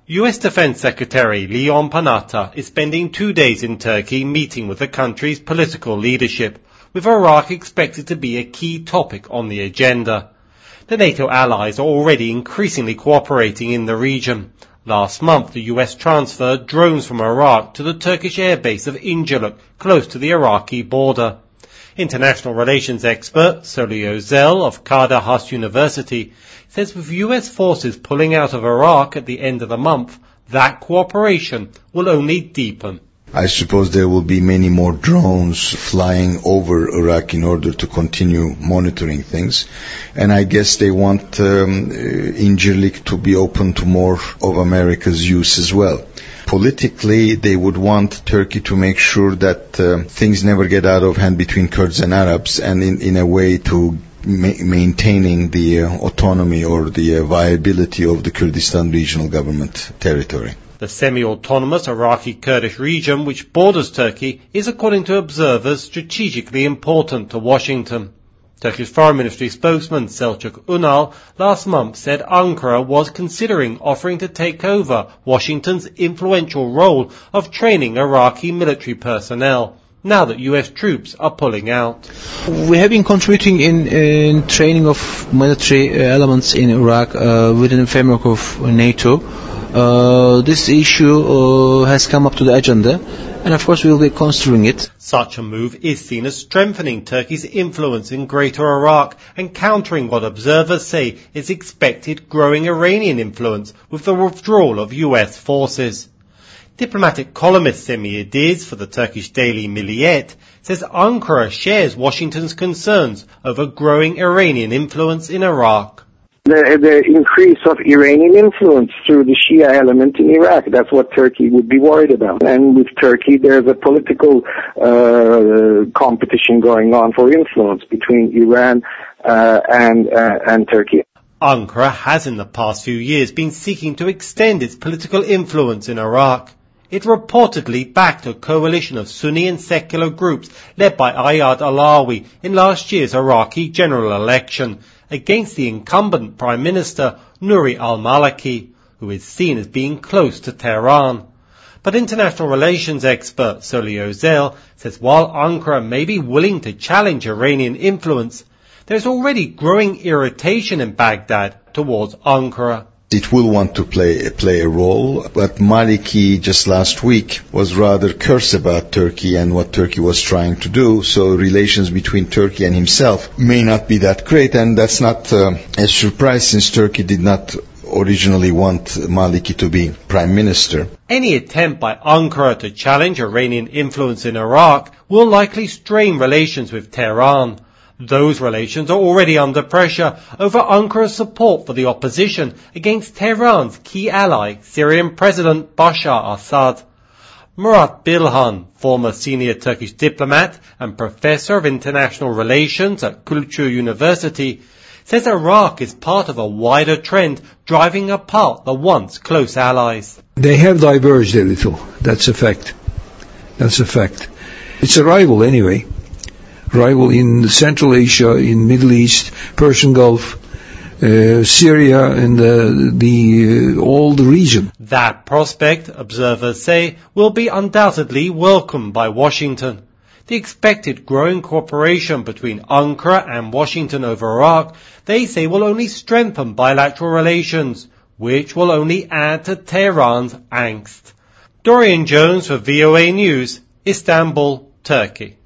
US Defense Secretary Leon Panetta is spending 2 days in Turkey meeting with the country's political leadership, with Iraq expected to be a key topic on the agenda. The NATO allies are already increasingly cooperating in the region. Last month, the US transferred drones from Iraq to the Turkish airbase of Incirlik, close to the Iraqi border. International relations expert Soli Özel of Kadir Has University says with US forces pulling out of Iraq at the end of the month, that cooperation will only deepen. I suppose there will be many more drones flying over Iraq in order to continue monitoring things. And I guess they want Incirlik to be open to more of America's use as well. Politically, they would want Turkey to make sure that things never get out of hand between Kurds and Arabs, and in a way to maintaining the autonomy or the viability of the Kurdistan regional government territory. The semi-autonomous Iraqi Kurdish region, which borders Turkey, is, according to observers, strategically important to Washington. Turkish Foreign Ministry spokesman Selçuk Ünal last month said Ankara was considering offering to take over Washington's influential role of training Iraqi military personnel, now that US troops are pulling out. We have been contributing in training of military elements in Iraq within the framework of NATO. This issue has come up to the agenda, and of course we will be considering it. Such a move is seen as strengthening Turkey's influence in Greater Iraq and countering what observers say is expected growing Iranian influence with the withdrawal of US forces. Diplomatic columnist Semih Ediz for the Turkish daily Milliyet says Ankara shares Washington's concerns over growing Iranian influence in Iraq. The increase of Iranian influence through the Shia element in Iraq, that's what Turkey would be worried about. And with Turkey, there's a political competition going on for influence between Iran and Turkey. Ankara has in the past few years been seeking to extend its political influence in Iraq. It reportedly backed a coalition of Sunni and secular groups led by Ayad Alawi in last year's Iraqi general election, against the incumbent Prime Minister Nouri al-Maliki, who is seen as being close to Tehran. But international relations expert Soli Özel says while Ankara may be willing to challenge Iranian influence, there is already growing irritation in Baghdad towards Ankara. It will want to play a role, but Maliki just last week was rather curse about Turkey and what Turkey was trying to do, so relations between Turkey and himself may not be that great, and that's not a surprise since Turkey did not originally want Maliki to be prime minister. Any attempt by Ankara to challenge Iranian influence in Iraq will likely strain relations with Tehran. Those relations are already under pressure over Ankara's support for the opposition against Tehran's key ally, Syrian President Bashar Assad. Murat Bilhan, former senior Turkish diplomat and professor of international relations at Kültür University, says Iraq is part of a wider trend driving apart the once close allies. They have diverged a little. That's a fact. It's a rival anyway. Rival in Central Asia, in Middle East, Persian Gulf, Syria, and all the region. That prospect, observers say, will be undoubtedly welcomed by Washington. The expected growing cooperation between Ankara and Washington over Iraq, they say, will only strengthen bilateral relations, which will only add to Tehran's angst. Dorian Jones for VOA News, Istanbul, Turkey.